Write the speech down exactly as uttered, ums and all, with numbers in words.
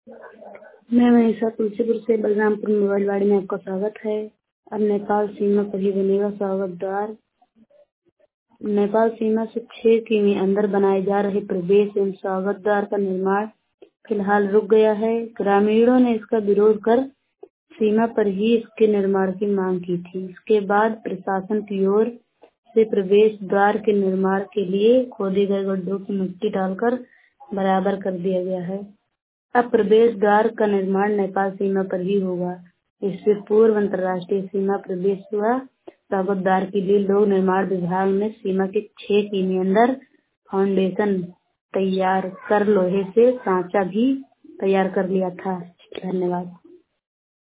मैं मनीषा तुलसीपुर से बलरामपुर मोबाइलवाड़ी में आपका स्वागत है। अब नेपाल सीमा पर ही बनेगा स्वागत द्वार। नेपाल सीमा से छह किमी अंदर बनाए जा रहे प्रवेश एवं स्वागत द्वार का निर्माण फिलहाल रुक गया है। ग्रामीणों ने इसका विरोध कर सीमा पर ही इसके निर्माण की मांग की थी। इसके बाद प्रशासन की ओर से प्रवेश द्वार के निर्माण के लिए खोदे गए गड्ढों की मिट्टी डालकर बराबर कर दिया गया है। अब प्रवेश द्वार का निर्माण नेपाल सीमा पर ही होगा। इससे पूर्व अंतर्राष्ट्रीय सीमा प्रवेश हुआ। स्वागत द्वार के लिए लोक निर्माण विभाग ने सीमा के छह किमी अंदर फाउंडेशन तैयार कर लोहे से सांचा भी तैयार कर लिया था। धन्यवाद।